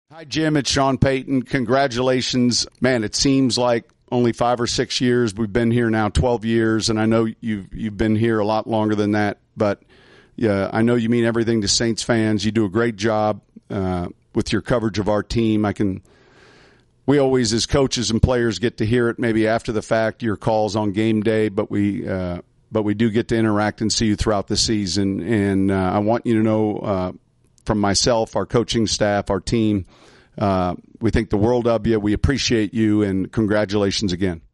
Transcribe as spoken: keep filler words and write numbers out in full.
Hi, Jim. It's Sean Payton. Congratulations. Man, it seems like only five or six years. We've been here now twelve years, and I know you've you've been here a lot longer than that. But yeah, I know you mean everything to Saints fans. You do a great job uh, with your coverage of our team. I can. We always, as coaches and players, get to hear it maybe after the fact, your calls on game day, but we uh, but we do get to interact and see you throughout the season. And uh, I want you to know uh, from myself, our coaching staff, our team, uh, we think the world of you. We appreciate you, and congratulations again.